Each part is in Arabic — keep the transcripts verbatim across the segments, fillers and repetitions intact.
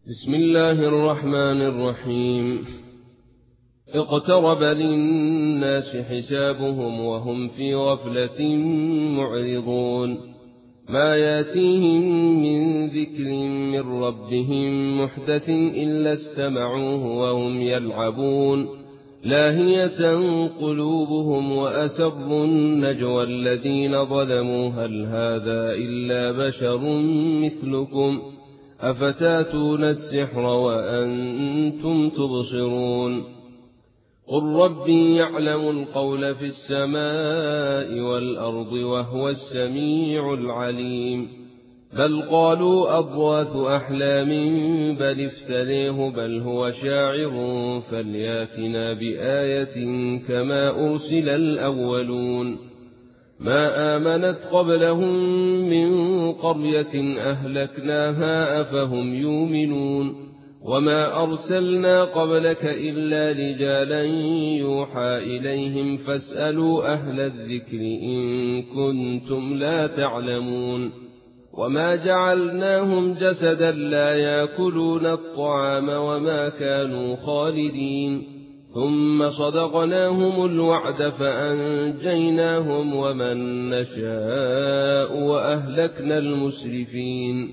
بسم الله الرحمن الرحيم. اقترب للناس حسابهم وهم في غفلة معرضون. ما ياتيهم من ذكر من ربهم محدث إلا استمعوه وهم يلعبون لاهية قلوبهم وأسروا النجوى الذين ظلموا هل هذا إلا بشر مثلكم أفتاتون السحر وأنتم تبصرون. قل ربي يعلم القول في السماء والأرض وهو السميع العليم. بل قالوا أضغاث أحلام بل افتريه بل هو شاعر فلياتنا بآية كما أرسل الأولون. ما آمنت قبلهم من قرية أهلكناها أفهم يؤمنون. وما أرسلنا قبلك إلا رجالا يوحى إليهم فاسألوا أهل الذكر إن كنتم لا تعلمون. وما جعلناهم جسدا لا يأكلون الطعام وما كانوا خالدين. ثم صدقناهم الوعد فأنجيناهم ومن نشاء وأهلكنا المسرفين.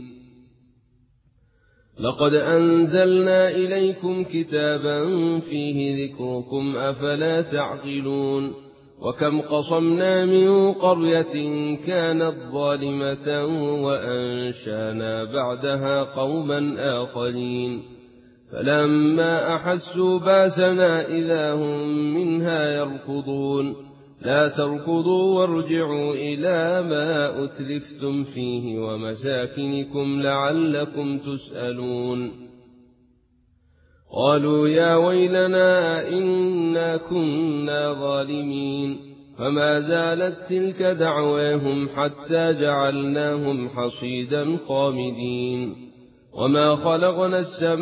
لقد أنزلنا إليكم كتابا فيه ذكركم أفلا تعقلون. وكم قصمنا من قرية كانت ظالمة وأنشانا بعدها قوما آخرين فلما أحسوا باسنا إذا هم منها يركضون. لا تركضوا وارجعوا إلى ما أتلفتم فيه ومساكنكم لعلكم تسألون. قالوا يا ويلنا إنا كنا ظالمين. فما زالت تلك دعواهم حتى جعلناهم حصيدا خامدين. وما خلقنا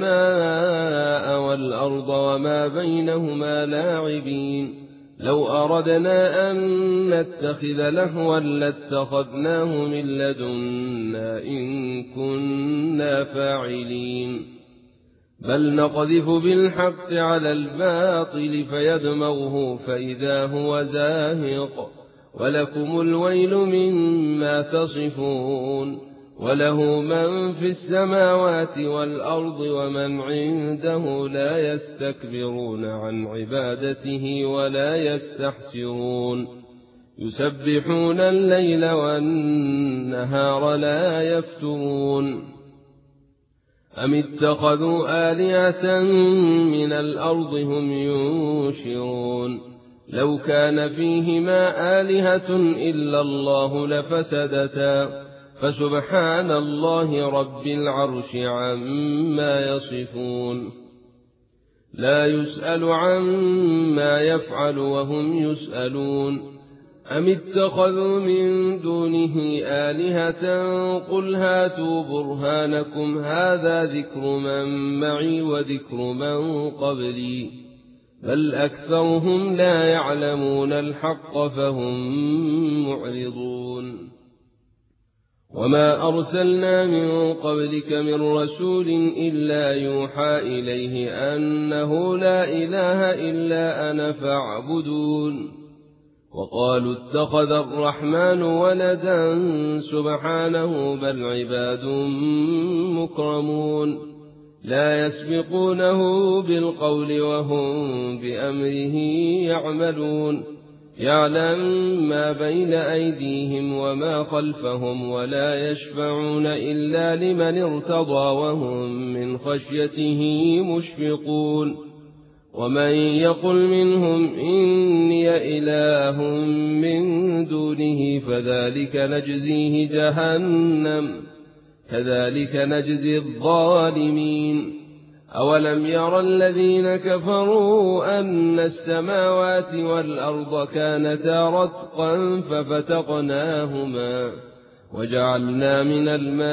السماء والأرض وما بينهما لاعبين. لو أردنا أن نتخذ لهوا لاتخذناه من لدنا إن كنا فاعلين. بل نقذف بالحق على الباطل فيدمغه فإذا هو زاهق. ولكم الويل مما تصفون. وله من في السماوات والأرض ومن عنده لا يستكبرون عن عبادته ولا يستحسرون. يسبحون الليل والنهار لا يفترون. أم اتخذوا آلهة من الأرض هم ينشرون. لو كان فيهما آلهة إلا الله لفسدتا فسبحان الله رب العرش عما يصفون. لا يسأل عما يفعل وهم يسألون. أم اتخذوا من دونه آلهة قل هاتوا برهانكم هذا ذكر من معي وذكر من قبلي بل أكثرهم لا يعلمون الحق فهم معرضون. وما أرسلنا من قبلك من رسول إلا يوحى إليه أنه لا إله إلا أنا فاعبدون. وقالوا اتخذ الرحمن ولدا سبحانه بل عباد مكرمون لا يسبقونه بالقول وهم بأمره يعملون. يعلم ما بين أيديهم وما خلفهم ولا يشفعون إلا لمن ارتضى وهم من خشيته مشفقون. ومن يقل منهم إني إله من دونه فذلك نجزيه جهنم كذلك نجزي الظالمين. أولم ير الذين كفروا أن السماوات والأرض كانتا رتقا ففتقناهما وجعلنا من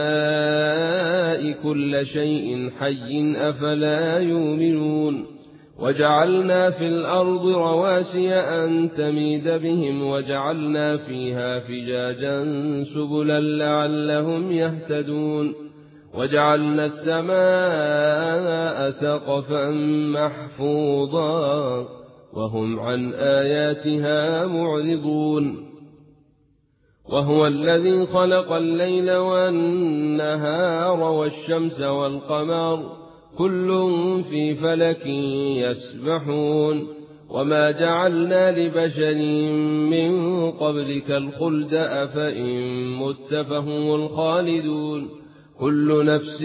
الماء كل شيء حي أفلا يؤمنون. وجعلنا في الأرض رواسي أن تميد بهم وجعلنا فيها فجاجا سبلا لعلهم يهتدون. وجعلنا السماء سقفا محفوظا وهم عن آياتها معرضون وهو الذي خلق الليل والنهار والشمس والقمر كل في فلك يسبحون وما جعلنا لبشر من قبلك الخلد أفإن مت فهم الخالدون كل نفس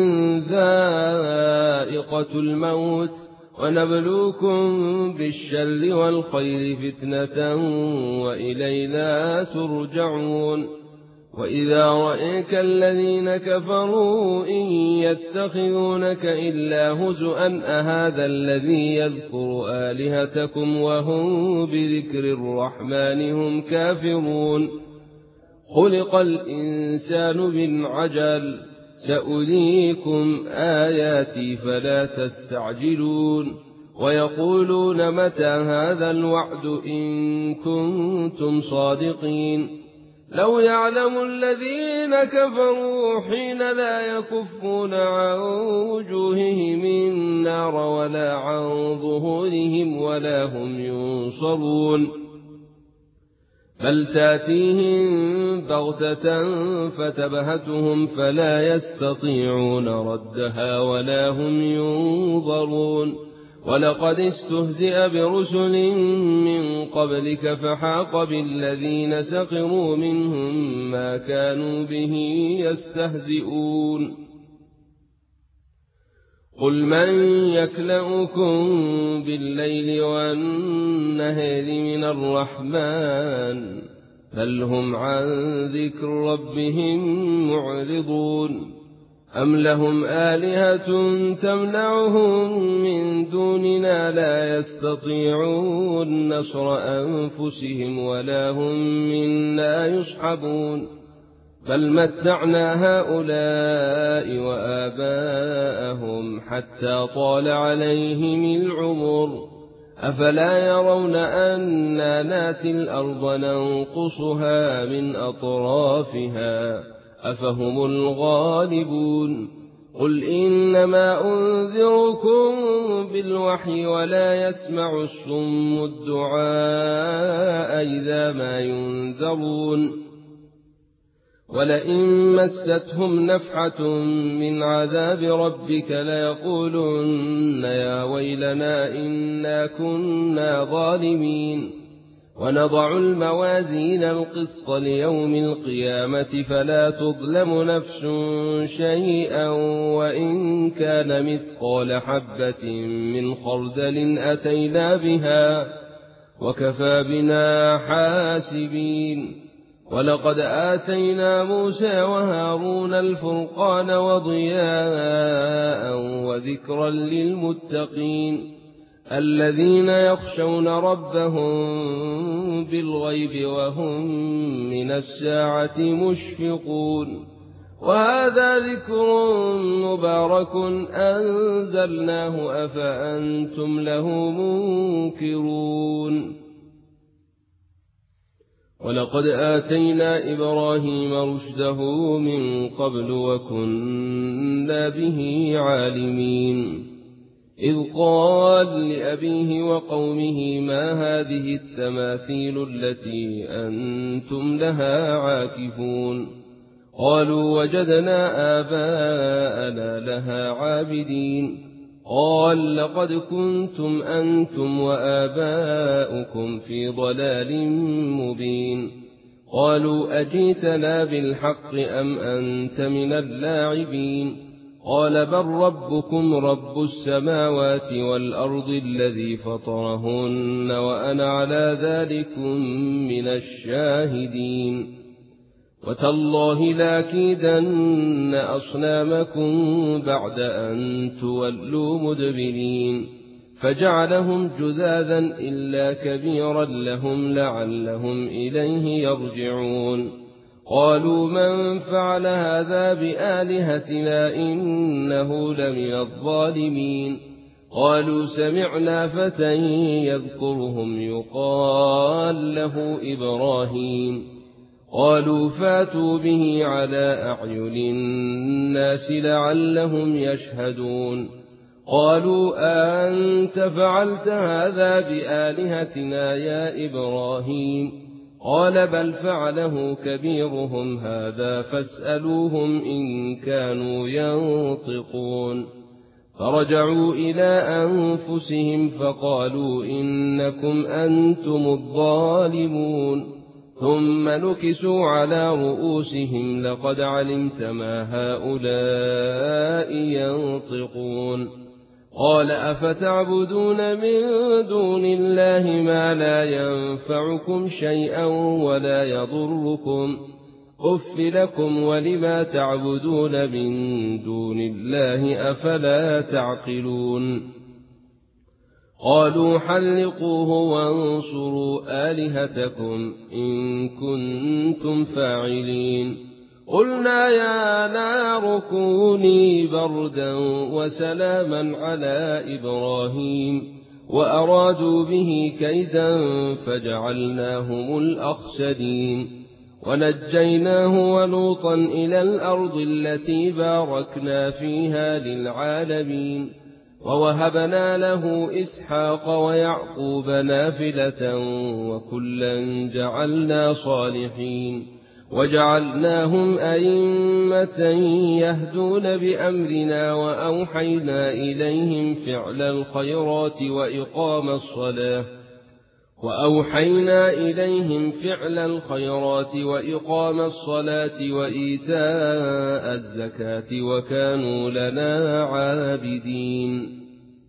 ذائقة الموت ونبلوكم بالشر والخير فتنة وإلينا ترجعون وإذا رأيك الذين كفروا إن يتخذونك إلا هزؤا أهذا الذي يذكر آلهتكم وهم بذكر الرحمن هم كافرون خلق الإنسان من عجل سأريكم آياتي فلا تستعجلون ويقولون متى هذا الوعد إن كنتم صادقين لو يعلم الذين كفروا حين لا يكفون عن وجوههم النار ولا عن ظهورهم ولا هم ينصرون بل تاتيهم بغتة فتبهتهم فلا يستطيعون ردها ولا هم ينظرون ولقد استهزئ برسل من قبلك فحاق بالذين سخروا منهم ما كانوا به يستهزئون قل من يكلؤكم بالليل والنهار من الرحمن بل هم عن ذكر ربهم معرضون أم لهم آلهة تمنعهم من دوننا لا يستطيعون نصر أنفسهم ولا هم منا يصحبون بل متعنا هؤلاء وآباءهم حتى طال عليهم العمر أفلا يرون أنا ناتي الأرض ننقصها من أطرافها أفهم الغالبون قل إنما أنذركم بالوحي ولا يسمع الصم الدعاء إذا ما ينذرون ولئن مستهم نفحة من عذاب ربك ليقولن يا ويلنا إنا كنا ظالمين ونضع الموازين القسط ليوم القيامة فلا تظلم نفس شيئا وإن كان مثقال حبة من خردل أتينا بها وكفى بنا حاسبين ولقد آتينا موسى وهارون الفرقان وضياء وذكرا للمتقين الذين يخشون ربهم بالغيب وهم من الساعة مشفقون وهذا ذكر مبارك أنزلناه أفأنتم له منكرون ولقد آتينا إبراهيم رشده من قبل وكنا به عالمين إذ قال لأبيه وقومه ما هذه التماثيل التي أنتم لها عاكفون قالوا وجدنا آباءنا لها عابدين قال لقد كنتم أنتم وآباؤكم في ضلال مبين قالوا أجيتنا بالحق أم أنت من اللاعبين قال بل ربكم رب السماوات والأرض الذي فطرهن وأنا على ذلك من الشاهدين وتالله لاكيدن أصنامكم بعد أن تولوا مدبرين فجعلهم جذاذا إلا كبيرا لهم لعلهم إليه يرجعون قالوا من فعل هذا بآلهتنا إنه لمن الظالمين قالوا سمعنا فتى يذكرهم يقال له إبراهيم قالوا فاتوا به على أعين الناس لعلهم يشهدون قالوا أنت فعلت هذا بآلهتنا يا إبراهيم قال بل فعله كبيرهم هذا فاسألوهم إن كانوا ينطقون فرجعوا إلى أنفسهم فقالوا إنكم أنتم الظالمون ثم نكسوا على رؤوسهم لقد علمت ما هؤلاء ينطقون قال أفتعبدون من دون الله ما لا ينفعكم شيئا ولا يضركم أف لكم ولما تعبدون من دون الله أفلا تعقلون قالوا حلقوه وانصروا آلهتكم إن كنتم فاعلين قلنا يا نار كوني بردا وسلاما على إبراهيم وأرادوا به كيدا فجعلناهم الأخسرين ونجيناه ولوطا إلى الأرض التي باركنا فيها للعالمين ووهبنا له إسحاق ويعقوب نافلة وكلا جعلنا صالحين وجعلناهم أئمة يهدون بأمرنا وأوحينا إليهم فعل الخيرات وإقام الصلاة وأوحينا إليهم فعل الخيرات وإقام الصلاة وإيتاء الزكاة وكانوا لنا عابدين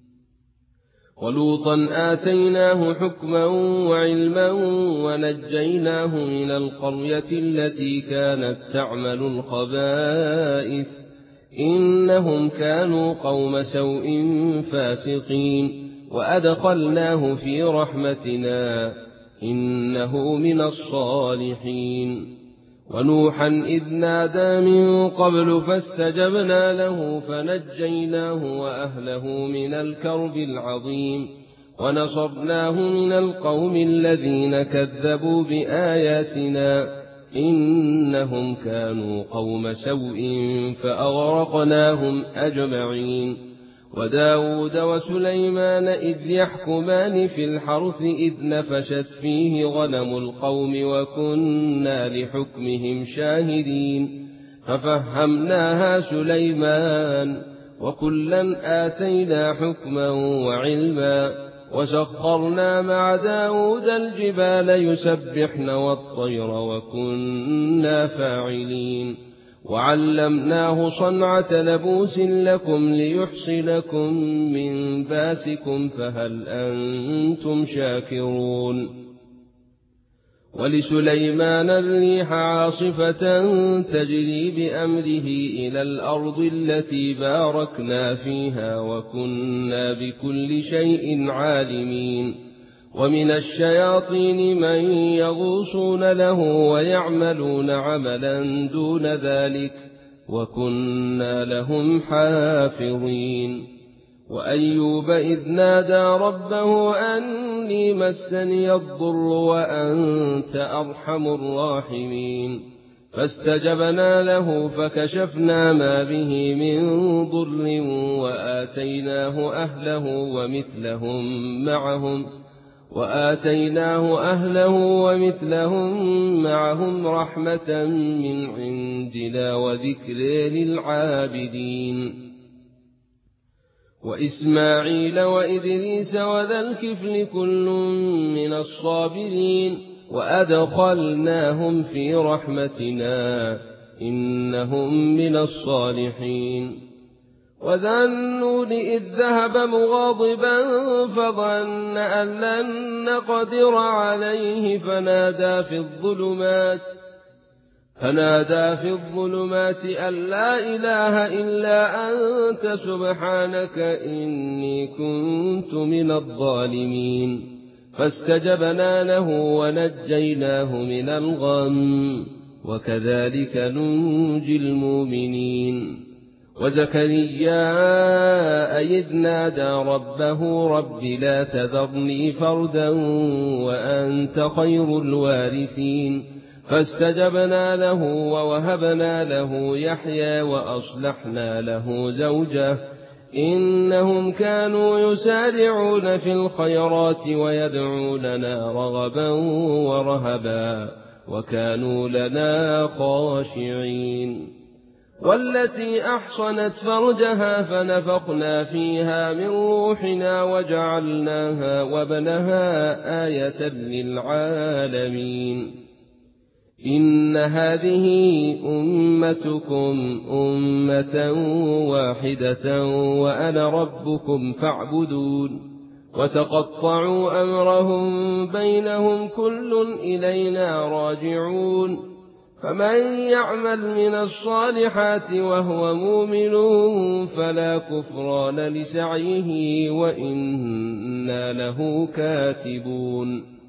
ولوطا آتيناه حكما وعلما ونجيناه من القرية التي كانت تعمل الخبائث إنهم كانوا قوم سوء فاسقين وأدخلناه في رحمتنا إنه من الصالحين ونوحا إذ نادى من قبل فاستجبنا له فنجيناه وأهله من الكرب العظيم ونصرناه من القوم الذين كذبوا بآياتنا إنهم كانوا قوم سوء فأغرقناهم أجمعين وداود وسليمان إذ يحكمان في الحرث إذ نفشت فيه غنم القوم وكنا لحكمهم شاهدين ففهمناها سليمان وكلا آتينا حكما وعلما وسخرنا مع داود الجبال يسبحن والطير وكنا فاعلين وعلمناه صنعة لبوس لكم ليحصنكم من باسكم فهل أنتم شاكرون ولسليمان الريح عاصفة تجري بأمره إلى الأرض التي باركنا فيها وكنا بكل شيء عالمين ومن الشياطين من يغوصون له ويعملون عملا دون ذلك وكنا لهم حافظين وأيوب إذ نادى ربه أني مسني الضر وأنت أرحم الراحمين فاستجبنا له فكشفنا ما به من ضر وآتيناه أهله ومثلهم معهم وآتيناه أهله ومثلهم معهم رحمة من عندنا وذكر للعابدين وإسماعيل وإدريس وذا الكفل كل من الصابرين وأدخلناهم في رحمتنا إنهم من الصالحين وذا النون إذ ذهب مغاضبا فظن أن لن نقدر عليه فنادى في الظلمات فنادى في الظلمات أن لا إله إلا أنت سبحانك إني كنت من الظالمين فاستجبنا له ونجيناه من الغم وكذلك ننجي المؤمنين وزكريا إذ نادى ربه رب لا تذرني فردا وأنت خير الوارثين فاستجبنا له ووهبنا له يحيى وأصلحنا له زوجه إنهم كانوا يسارعون في الخيرات ويدعوننا رغبا ورهبا وكانوا لنا خاشعين. والتي أحصنت فرجها فنفخنا فيها من روحنا وجعلناها وابنها آية للعالمين. إن هذه أمتكم أمة واحدة وأنا ربكم فاعبدون. وتقطعوا أمرهم بينهم كل إلينا راجعون. فمن يعمل من الصالحات وهو مؤمن فلا كفران لسعيه وإنا له كاتبون.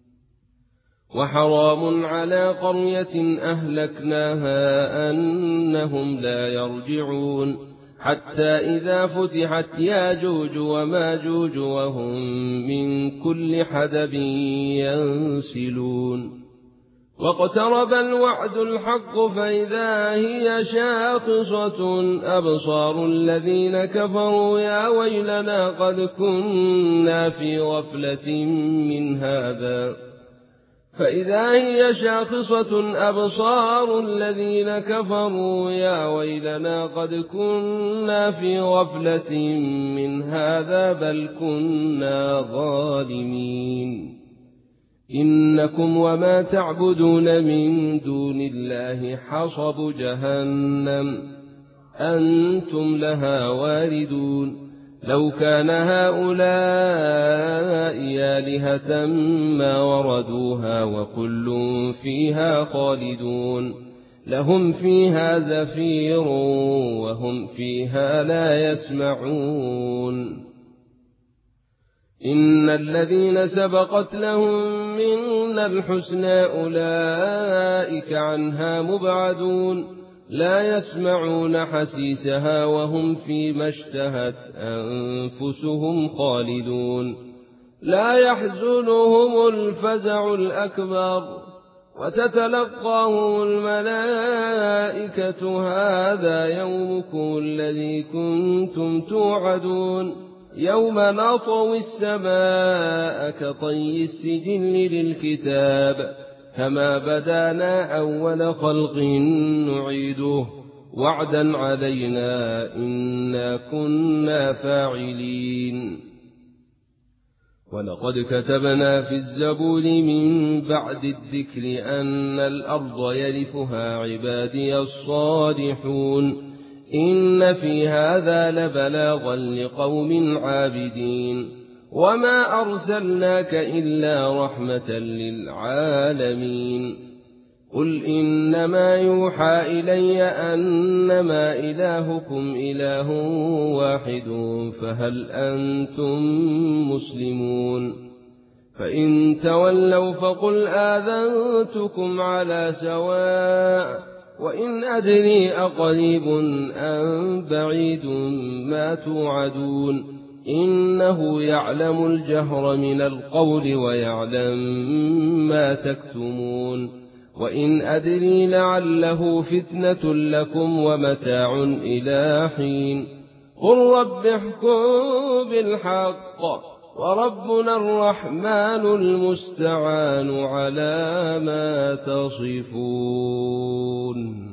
وحرام على قرية أهلكناها أنهم لا يرجعون حتى إذا فتحت ياجوج وماجوج وهم من كل حدب ينسلون. واقترب الوعد الحق فإذا هي شاخصة أبصار الذين كفروا يا ويلنا قد كنا في غفلة من هذا فإذا هي شاخصة أبصار الذين كفروا يا ويلنا قد كنا في غفلة من هذا بل كنا ظالمين. إنكم وما تعبدون من دون الله حصب جهنم أنتم لها واردون. لو كان هؤلاء آلهة ما وردوها وكل فيها خالدون. لهم فيها زفير وهم فيها لا يسمعون. إن الذين سبقت لهم منا الحسنى أولئك عنها مبعدون. لا يسمعون حسيسها وهم فيما اشتهت أنفسهم خالدون. لا يحزنهم الفزع الأكبر وتتلقاهم الملائكة هذا يومكم الذي كنتم توعدون. يوم نطوي السماء كطي السجل للكتاب كما بدانا أول خلق نعيده وعدا علينا إنا كنا فاعلين. ولقد كتبنا في الزبور من بعد الذكر أن الأرض يرثها عبادي الصالحون. إن في هذا لبلاغا لقوم عابدين. وما أرسلناك إلا رحمة للعالمين. قل إنما يوحى إلي أنما إلهكم إله واحد فهل أنتم مسلمون. فإن تولوا فقل آذنتكم على سواء وإن أدري أقريب أم بعيد ما توعدون. إنه يعلم الجهر من القول ويعلم ما تكتمون. وإن أدري لعله فتنة لكم ومتاع إلى حين. قل رب احكم بالحق وربنا الرحمن المستعان على ما تصفون.